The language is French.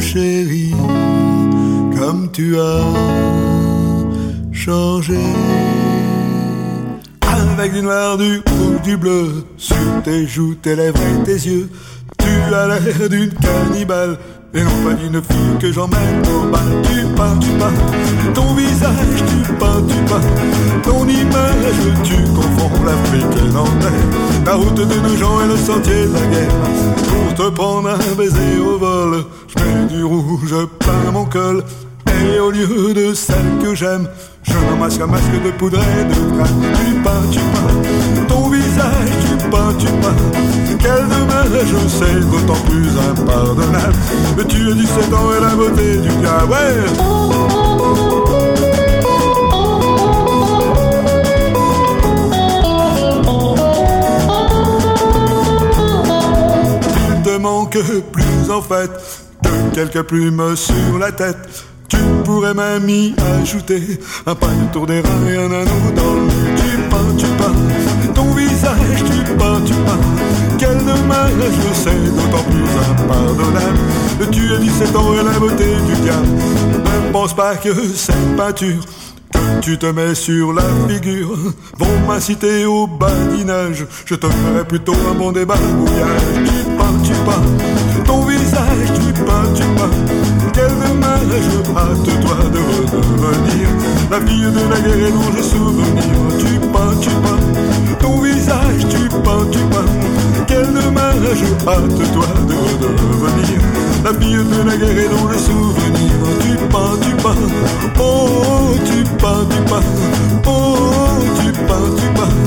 chéri, comme tu as changé. Avec du noir, du rouge, du bleu sur tes joues, tes lèvres et tes yeux, tu as l'air d'une cannibale et non pas d'une fille que j'emmène au bal. Tu peins, ton visage, tu peins, ton image, tu confonds l'Afrique et l'Angleterre, la route de nos gens et le sentier de la guerre. Pour te prendre un baiser au vol, je mets du rouge, je peins mon col. Et au lieu de celle que j'aime, je ramasse un masque de poudre et de crème. Tu peins, ton visage, tu peins. Quel dommage, c'est d'autant plus impardonnable. Mais tu as 17 ans et la beauté du diable. Ouais. Il te manque plus en fait que quelques plumes sur la tête. Tu pourrais même y ajouter un pain autour des reins et un anneau dans le nez. Tu peins, ton visage, tu peins. Quel dommage, c'est d'autant plus impardonnable. Tu as 17 ans et la beauté du diable. Ne pense pas que cette peinture que tu te mets sur la figure vont m'inciter au badinage. Je te ferai plutôt un bon débarbouillage. Tu peins, ton visage, tu peins. Quel dommage, hâte-toi de redevenir la fille de la guerre et dont j'ai souvenir. Tu peins, ton visage, tu peins. Quel dommage, hâte-toi de redevenir la fille de la guerre et dont j'ai souvenir. Tu peins, oh tu peins, oh tu peins.